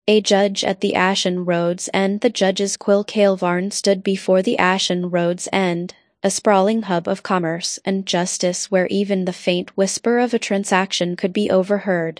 A judge at the Ashen Road's End. The judge's quill Kael'Varn stood before the Ashen Road's End, a sprawling hub of commerce and justice where even the faint whisper of a transaction could be overheard.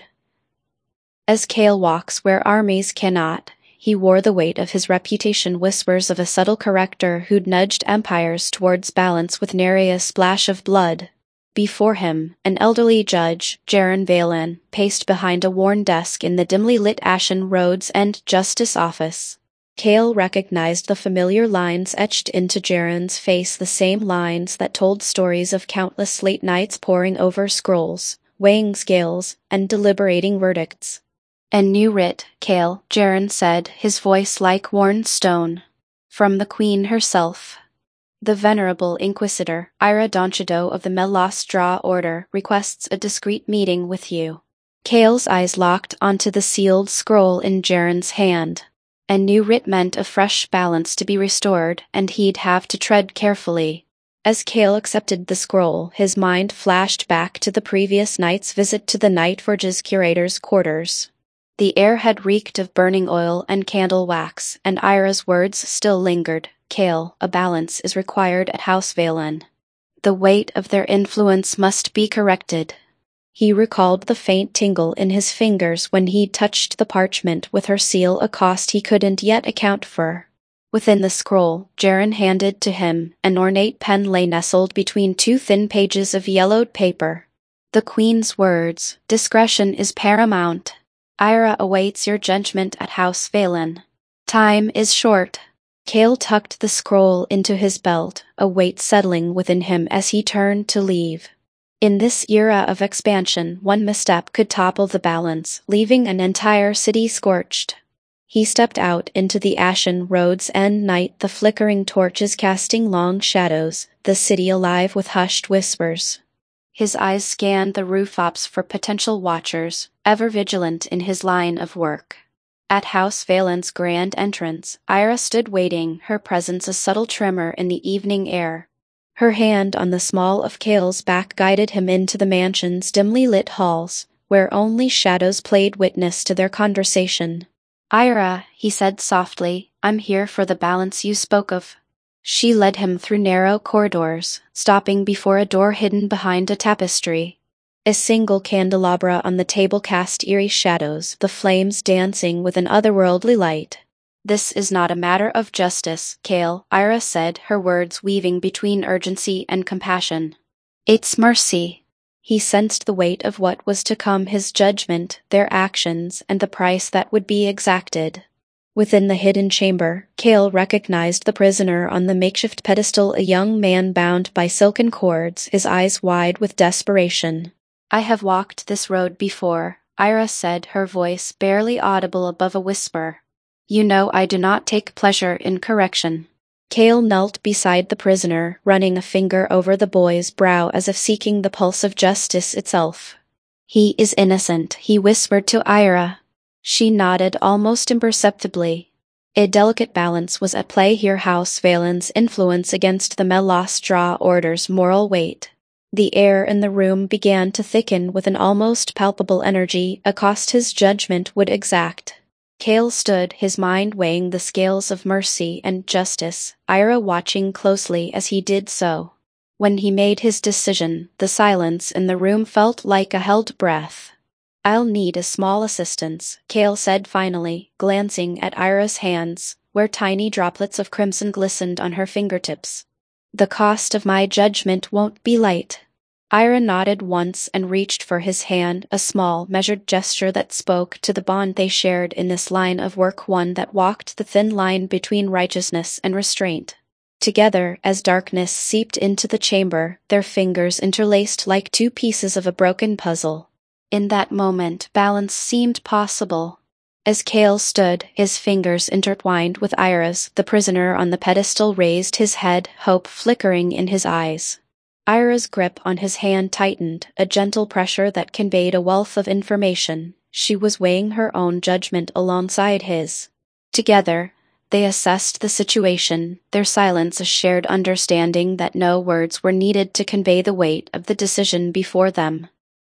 As Kael walks where armies cannot, he wore the weight of his reputation, whispers of a subtle corrector who'd nudged empires towards balance with nary a splash of blood. Before him, an elderly judge, Jaren Valen, paced behind a worn desk in the dimly lit Ashen Road's End justice office. Kael recognized the familiar lines etched into Jaren's face, the same lines that told stories of countless late nights poring over scrolls, weighing scales, and deliberating verdicts. "A new writ, Kael," Jaren said, his voice like worn stone. "From the Queen herself. The Venerable Inquisitor, Ira Donchido of the Melostra Order, requests a discreet meeting with you." Kael's eyes locked onto the sealed scroll in Jaren's hand. A new writ meant a fresh balance to be restored, and he'd have to tread carefully. As Kael accepted the scroll, his mind flashed back to the previous night's visit to the Nightforge's curator's quarters. The air had reeked of burning oil and candle wax, and Ira's words still lingered. "Kael, a balance is required at House Valen. The weight of their influence must be corrected." He recalled the faint tingle in his fingers when he touched the parchment with her seal, a cost he couldn't yet account for. Within the scroll, Jaren handed to him, an ornate pen lay nestled between two thin pages of yellowed paper. The Queen's words, "Discretion is paramount. Ira awaits your judgment at House Valen. Time is short." Kael tucked the scroll into his belt, a weight settling within him as he turned to leave. In this era of expansion, one misstep could topple the balance, leaving an entire city scorched. He stepped out into the Ashen Road's End night, the flickering torches casting long shadows, the city alive with hushed whispers. His eyes scanned the rooftops for potential watchers, ever vigilant in his line of work. At House Valen's grand entrance, Ira stood waiting, her presence a subtle tremor in the evening air. Her hand on the small of Kael's back guided him into the mansion's dimly lit halls, where only shadows played witness to their conversation. "Ira," he said softly, "I'm here for the balance you spoke of." She led him through narrow corridors, stopping before a door hidden behind a tapestry. A single candelabra on the table cast eerie shadows, the flames dancing with an otherworldly light. "This is not a matter of justice, Kael," Ira said, her words weaving between urgency and compassion. "It's mercy." He sensed the weight of what was to come, his judgment, their actions, and the price that would be exacted. Within the hidden chamber, Kael recognized the prisoner on the makeshift pedestal, a young man bound by silken cords, his eyes wide with desperation. "I have walked this road before," Ira said, her voice barely audible above a whisper. "You know I do not take pleasure in correction." Kael knelt beside the prisoner, running a finger over the boy's brow as if seeking the pulse of justice itself. "He is innocent," he whispered to Ira. She nodded almost imperceptibly. A delicate balance was at play here, House Valen's influence against the Melostra Order's moral weight. The air in the room began to thicken with an almost palpable energy, a cost his judgment would exact. Kael stood, his mind weighing the scales of mercy and justice, Ira watching closely as he did so. When he made his decision, the silence in the room felt like a held breath. "I'll need a small assistance," Kael said finally, glancing at Ira's hands, where tiny droplets of crimson glistened on her fingertips. "The cost of my judgment won't be light." Ira nodded once and reached for his hand, a small, measured gesture that spoke to the bond they shared in this line of work, one that walked the thin line between righteousness and restraint. Together, as darkness seeped into the chamber, their fingers interlaced like two pieces of a broken puzzle. In that moment, balance seemed possible. As Kael stood, his fingers intertwined with Ira's, the prisoner on the pedestal raised his head, hope flickering in his eyes. Ira's grip on his hand tightened, a gentle pressure that conveyed a wealth of information. She was weighing her own judgment alongside his. Together, they assessed the situation, their silence a shared understanding that no words were needed to convey the weight of the decision before them.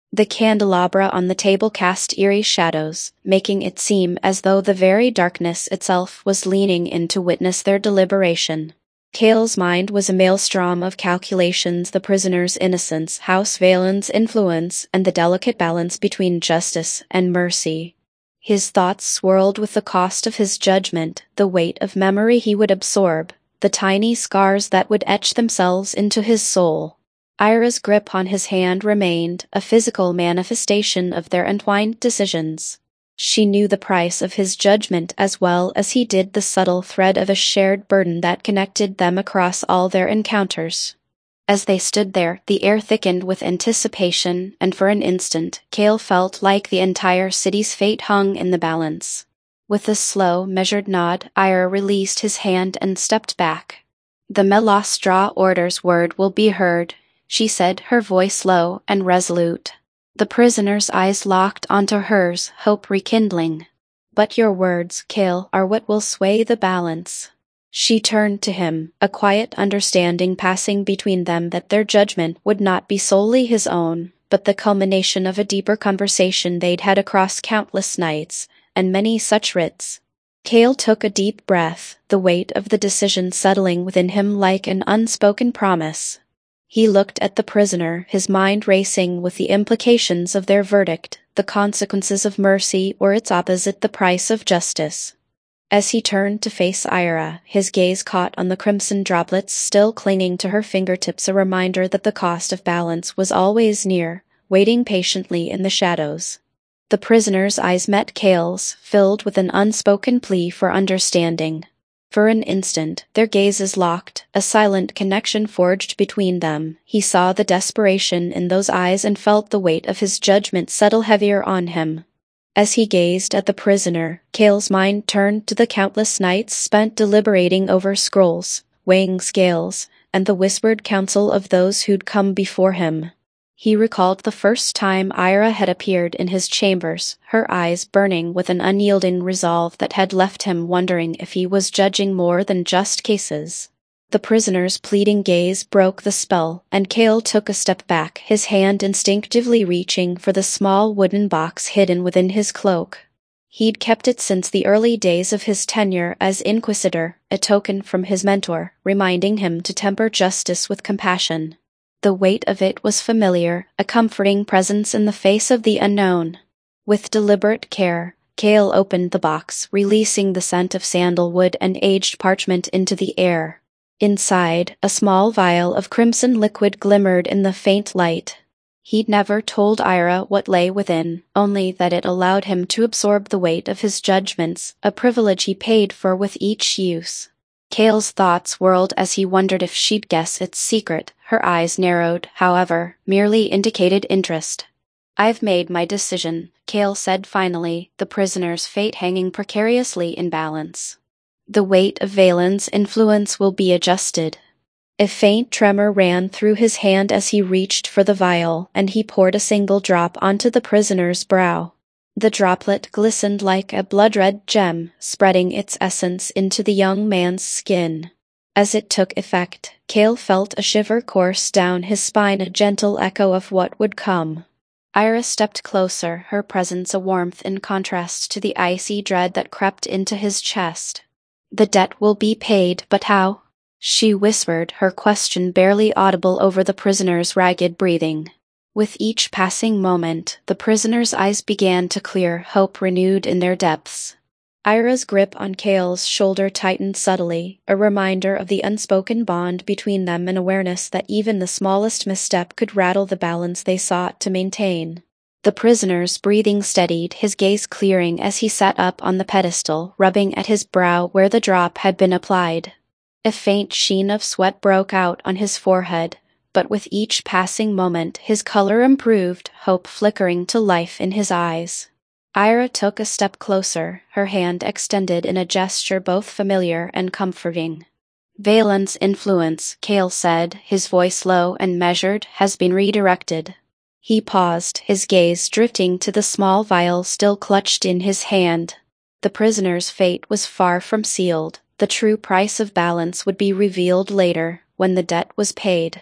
The candelabra on the table cast eerie shadows, making it seem as though the very darkness itself was leaning in to witness their deliberation. Cale's mind was a maelstrom of calculations: the prisoner's innocence, House Valen's influence, and the delicate balance between justice and mercy. His thoughts swirled with the cost of his judgment, the weight of memory he would absorb, the tiny scars that would etch themselves into his soul. Ira's grip on his hand remained, a physical manifestation of their entwined decisions. She knew the price of his judgment as well as he did the subtle thread of a shared burden that connected them across all their encounters. As they stood there, the air thickened with anticipation, and for an instant, Cale felt like the entire city's fate hung in the balance. With a slow, measured nod, Ira released his hand and stepped back. "The Melostra order's word will be heard," she said, her voice low and resolute. The prisoner's eyes locked onto hers, hope rekindling. "But your words, Cale, are what will sway the balance." She turned to him, a quiet understanding passing between them that their judgment would not be solely his own, but the culmination of a deeper conversation they'd had across countless nights, and many such writs. Cale took a deep breath, the weight of the decision settling within him like an unspoken promise. He looked at the prisoner, his mind racing with the implications of their verdict, the consequences of mercy or its opposite, the price of justice. As he turned to face Ira, his gaze caught on the crimson droplets still clinging to her fingertips, a reminder that the cost of balance was always near, waiting patiently in the shadows. The prisoner's eyes met Cale's, filled with an unspoken plea for understanding. For an instant, their gazes locked, a silent connection forged between them. He saw the desperation in those eyes and felt the weight of his judgment settle heavier on him. As he gazed at the prisoner, Cale's mind turned to the countless nights spent deliberating over scrolls, weighing scales, and the whispered counsel of those who'd come before him. He recalled the first time Ira had appeared in his chambers, her eyes burning with an unyielding resolve that had left him wondering if he was judging more than just cases. The prisoner's pleading gaze broke the spell, and Cale took a step back, his hand instinctively reaching for the small wooden box hidden within his cloak. He'd kept it since the early days of his tenure as Inquisitor, a token from his mentor, reminding him to temper justice with compassion. The weight of it was familiar, a comforting presence in the face of the unknown. With deliberate care, Cale opened the box, releasing the scent of sandalwood and aged parchment into the air. Inside, a small vial of crimson liquid glimmered in the faint light. He'd never told Ira what lay within, only that it allowed him to absorb the weight of his judgments, a privilege he paid for with each use. Cale's thoughts whirled as he wondered if she'd guess its secret. Her eyes narrowed, however, merely indicated interest. "I've made my decision," Cale said finally, the prisoner's fate hanging precariously in balance. "The weight of Valen's influence will be adjusted." A faint tremor ran through his hand as he reached for the vial, and he poured a single drop onto the prisoner's brow. The droplet glistened like a blood-red gem, spreading its essence into the young man's skin. As it took effect, Cale felt a shiver course down his spine, a gentle echo of what would come. Ira stepped closer, her presence a warmth in contrast to the icy dread that crept into his chest. "The debt will be paid, but how?" she whispered, her question barely audible over the prisoner's ragged breathing. With each passing moment, the prisoner's eyes began to clear, hope renewed in their depths. Ira's grip on Cale's shoulder tightened subtly, a reminder of the unspoken bond between them, an awareness that even the smallest misstep could rattle the balance they sought to maintain. The prisoner's breathing steadied, his gaze clearing as he sat up on the pedestal, rubbing at his brow where the drop had been applied. A faint sheen of sweat broke out on his forehead, but with each passing moment his color improved, hope flickering to life in his eyes. Ira took a step closer, her hand extended in a gesture both familiar and comforting. "Valen's influence," Cale said, his voice low and measured, "has been redirected." He paused, his gaze drifting to the small vial still clutched in his hand. The prisoner's fate was far from sealed. The true price of balance would be revealed later, when the debt was paid.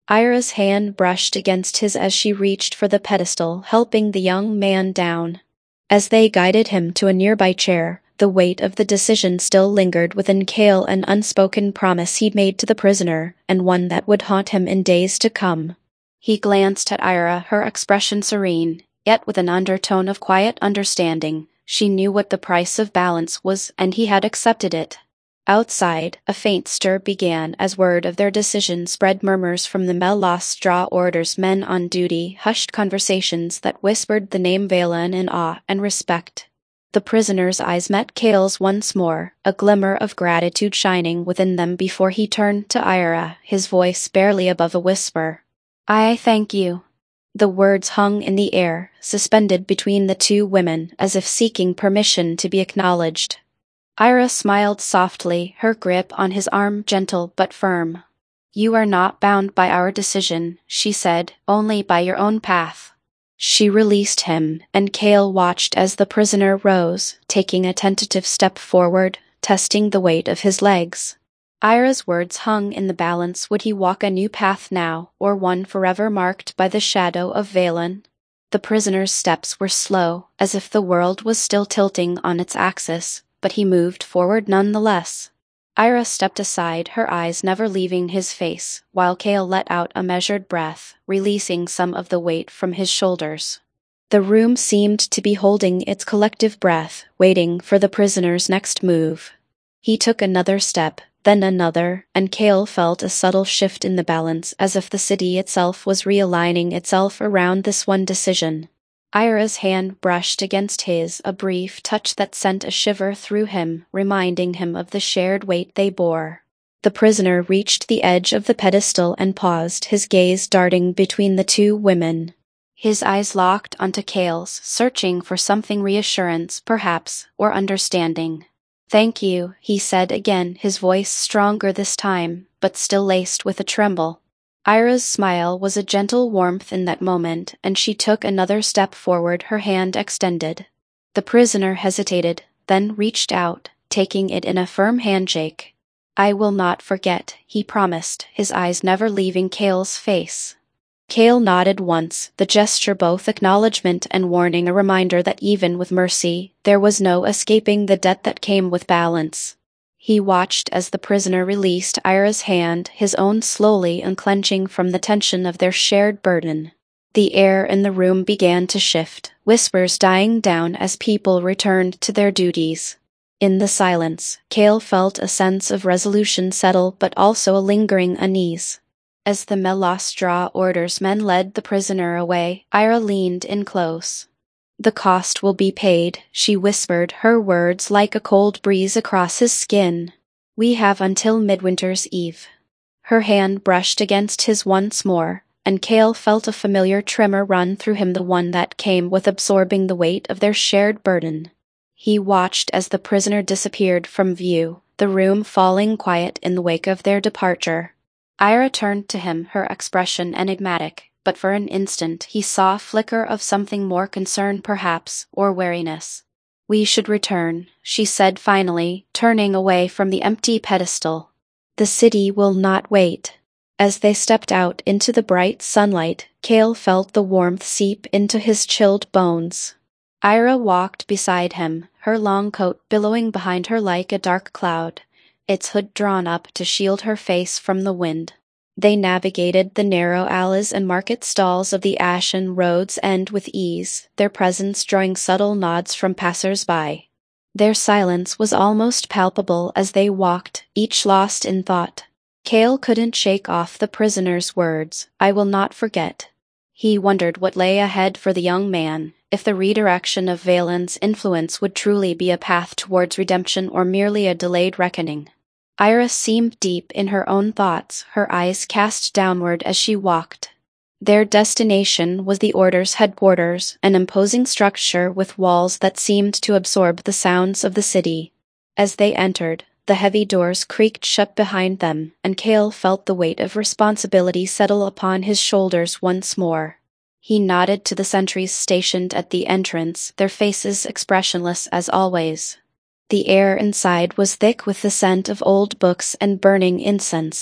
Ira's hand brushed against his as she reached for the pedestal, helping the young man down. As they guided him to a nearby chair, the weight of the decision still lingered within Cale, an unspoken promise he'd made to the prisoner, and one that would haunt him in days to come. He glanced at Ira, her expression serene, yet with an undertone of quiet understanding. She knew what the price of balance was, and he had accepted it. Outside, a faint stir began as word of their decision spread. Murmurs from the Melostra Order's men on duty, hushed conversations that whispered the name Valen in awe and respect. The prisoner's eyes met Cale's once more, a glimmer of gratitude shining within them before he turned to Ira, his voice barely above a whisper. "I thank you." The words hung in the air, suspended between the two women, as if seeking permission to be acknowledged. Ira smiled softly, her grip on his arm gentle but firm. "You are not bound by our decision," she said, "only by your own path." She released him, and Cale watched as the prisoner rose, taking a tentative step forward, testing the weight of his legs. Ira's words hung in the balance. Would he walk a new path now, or one forever marked by the shadow of Valen? The prisoner's steps were slow, as if the world was still tilting on its axis, but he moved forward nonetheless. Ira stepped aside, her eyes never leaving his face, while Cale let out a measured breath, releasing some of the weight from his shoulders. The room seemed to be holding its collective breath, waiting for the prisoner's next move. He took another step, then another, and Cale felt a subtle shift in the balance, as if the city itself was realigning itself around this one decision. Ira's hand brushed against his, a brief touch that sent a shiver through him, reminding him of the shared weight they bore. The prisoner reached the edge of the pedestal and paused, his gaze darting between the two women. His eyes locked onto Cale's, searching for something: reassurance, perhaps, or understanding. "Thank you," he said again, his voice stronger this time, but still laced with a tremble. Ira's smile was a gentle warmth in that moment, and she took another step forward, her hand extended. The prisoner hesitated, then reached out, taking it in a firm handshake. "I will not forget," he promised, his eyes never leaving Cale's face. Cale nodded once, the gesture both acknowledgement and warning, a reminder that even with mercy, there was no escaping the debt that came with balance. He watched as the prisoner released Ira's hand, his own slowly unclenching from the tension of their shared burden. The air in the room began to shift, whispers dying down as people returned to their duties. In the silence, Cale felt a sense of resolution settle, but also a lingering unease. As the Melostra Order's men led the prisoner away, Ira leaned in close. "The cost will be paid," she whispered, her words like a cold breeze across his skin. "We have until Midwinter's Eve." Her hand brushed against his once more, and Cale felt a familiar tremor run through him, the one that came with absorbing the weight of their shared burden. He watched as the prisoner disappeared from view, the room falling quiet in the wake of their departure. Ira turned to him, her expression enigmatic, but for an instant he saw a flicker of something more: concern perhaps, or wariness. "We should return," she said finally, turning away from the empty pedestal. "The city will not wait." As they stepped out into the bright sunlight, Cale felt the warmth seep into his chilled bones. Ira walked beside him, her long coat billowing behind her like a dark cloud, its hood drawn up to shield her face from the wind. They navigated the narrow alleys and market stalls of the Ashen Road's End with ease, their presence drawing subtle nods from passers-by. Their silence was almost palpable as they walked, each lost in thought. Cale couldn't shake off the prisoner's words, "I will not forget." He wondered what lay ahead for the young man, if the redirection of Valen's influence would truly be a path towards redemption or merely a delayed reckoning. Ira seemed deep in her own thoughts, her eyes cast downward as she walked. Their destination was the Order's headquarters, an imposing structure with walls that seemed to absorb the sounds of the city. As they entered, the heavy doors creaked shut behind them, and Cale felt the weight of responsibility settle upon his shoulders once more. He nodded to the sentries stationed at the entrance, their faces expressionless as always. The air inside was thick with the scent of old books and burning incense.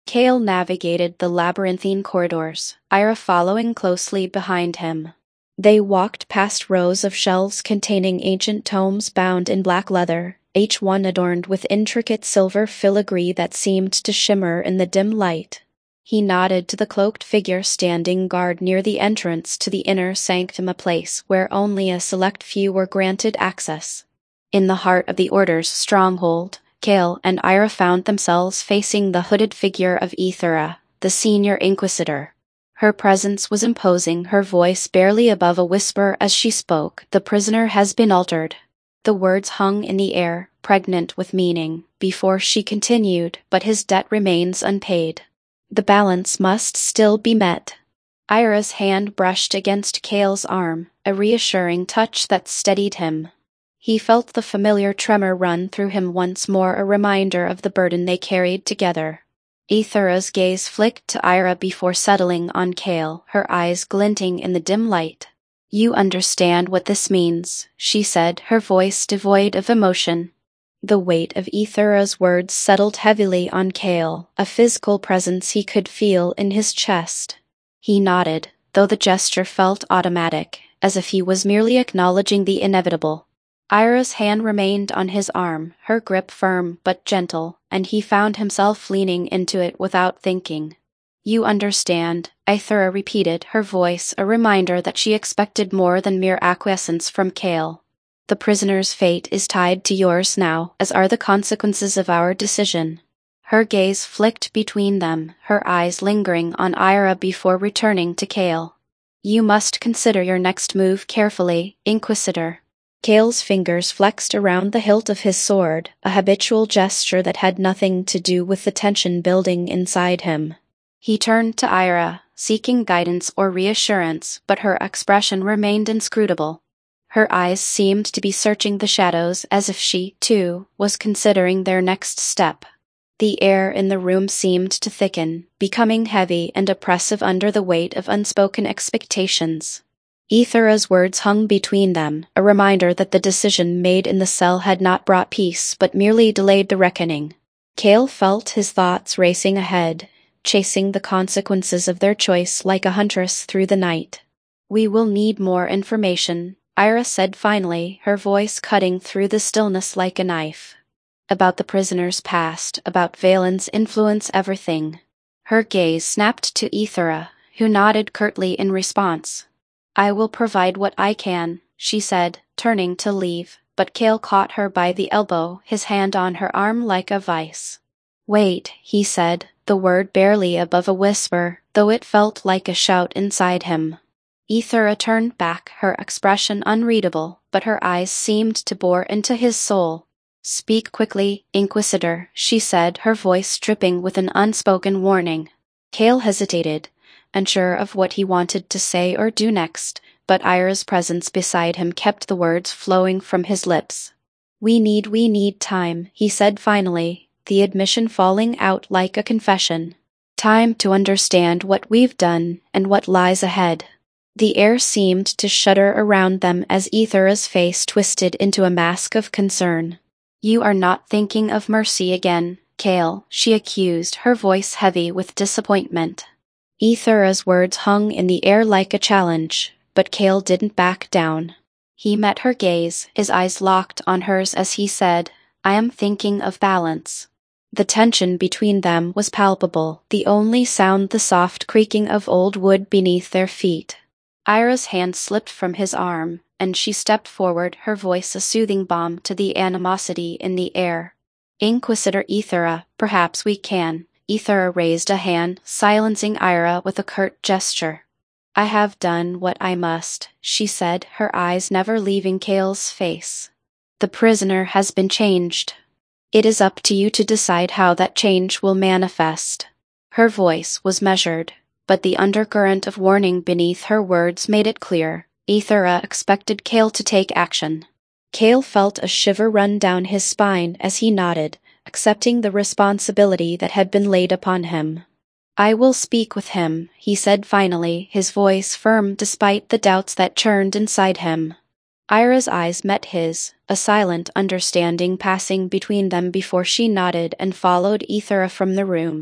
Cale navigated the labyrinthine corridors, Ira following closely behind him. They walked past rows of shelves containing ancient tomes bound in black leather, each one adorned with intricate silver filigree that seemed to shimmer in the dim light. He nodded to the cloaked figure standing guard near the entrance to the inner sanctum, a place where only a select few were granted access. In the heart of the Order's stronghold, Cale and Ira found themselves facing the hooded figure of Ithera, the senior Inquisitor. Her presence was imposing, her voice barely above a whisper as she spoke. "The prisoner has been altered." The words hung in the air, pregnant with meaning, before she continued, "But his debt remains unpaid. The balance must still be met." Ira's hand brushed against Cale's arm, a reassuring touch that steadied him. He felt the familiar tremor run through him once more, a reminder of the burden they carried together. Ithera's gaze flicked to Ira before settling on Cale, her eyes glinting in the dim light. "You understand what this means," she said, her voice devoid of emotion. The weight of Ithera's words settled heavily on Cale, a physical presence he could feel in his chest. He nodded, though the gesture felt automatic, as if he was merely acknowledging the inevitable. Ira's hand remained on his arm, her grip firm but gentle, and he found himself leaning into it without thinking. "You understand," Ithera repeated, her voice a reminder that she expected more than mere acquiescence from Cale. "The prisoner's fate is tied to yours now, as are the consequences of our decision." Her gaze flicked between them, her eyes lingering on Ira before returning to Cale. "You must consider your next move carefully, Inquisitor." Cale's fingers flexed around the hilt of his sword, a habitual gesture that had nothing to do with the tension building inside him. He turned to Ira, seeking guidance or reassurance, but her expression remained inscrutable. Her eyes seemed to be searching the shadows as if she, too, was considering their next step. The air in the room seemed to thicken, becoming heavy and oppressive under the weight of unspoken expectations. Ithera's words hung between them, a reminder that the decision made in the cell had not brought peace but merely delayed the reckoning. Cale felt his thoughts racing ahead, chasing the consequences of their choice like a huntress through the night. "We will need more information," Ira said finally, her voice cutting through the stillness like a knife. "About the prisoner's past, about Valen's influence, everything." Her gaze snapped to Ithera, who nodded curtly in response. "I will provide what I can," she said, turning to leave, but Cale caught her by the elbow, his hand on her arm like a vice. "Wait," he said, the word barely above a whisper, though it felt like a shout inside him. Ithera turned back, her expression unreadable, but her eyes seemed to bore into his soul. "Speak quickly, Inquisitor," she said, her voice dripping with an unspoken warning. Cale hesitated, unsure of what he wanted to say or do next, but Ira's presence beside him kept the words flowing from his lips. We need time," he said finally, the admission falling out like a confession. "Time to understand what we've done and what lies ahead." The air seemed to shudder around them as Ithera's face twisted into a mask of concern. "You are not thinking of mercy again, Cale," she accused, her voice heavy with disappointment. Ithera's words hung in the air like a challenge, but Cale didn't back down. He met her gaze, his eyes locked on hers as he said, "I am thinking of balance." The tension between them was palpable, the only sound the soft creaking of old wood beneath their feet. Ira's hand slipped from his arm, and she stepped forward, her voice a soothing balm to the animosity in the air. "Inquisitor Ithera, perhaps we can." Ithera raised a hand, silencing Ira with a curt gesture. "I have done what I must," she said, her eyes never leaving Cale's face. "The prisoner has been changed. It is up to you to decide how that change will manifest." Her voice was measured, but the undercurrent of warning beneath her words made it clear. Ithera expected Cale to take action. Cale felt a shiver run down his spine as he nodded, accepting the responsibility that had been laid upon him. "I will speak with him," he said finally, his voice firm despite the doubts that churned inside him. Ira's eyes met his, a silent understanding passing between them before she nodded and followed Ithera from the room.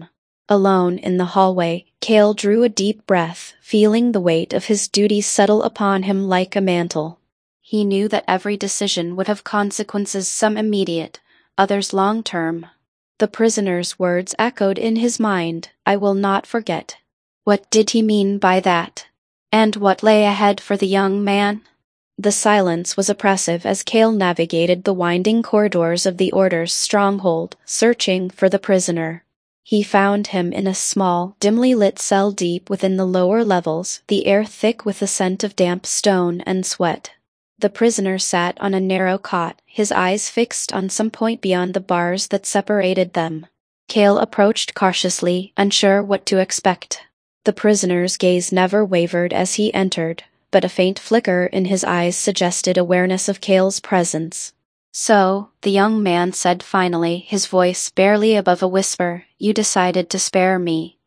Alone in the hallway, Cale drew a deep breath, feeling the weight of his duties settle upon him like a mantle. He knew that every decision would have consequences, some immediate, others long-term. The prisoner's words echoed in his mind, "I will not forget." What did he mean by that? And what lay ahead for the young man? The silence was oppressive as Cale navigated the winding corridors of the Order's stronghold, searching for the prisoner. He found him in a small, dimly lit cell deep within the lower levels, the air thick with the scent of damp stone and sweat. The prisoner sat on a narrow cot, his eyes fixed on some point beyond the bars that separated them. Cale approached cautiously, unsure what to expect. The prisoner's gaze never wavered as he entered, but a faint flicker in his eyes suggested awareness of Cale's presence. "So," the young man said finally, his voice barely above a whisper, "you decided to spare me."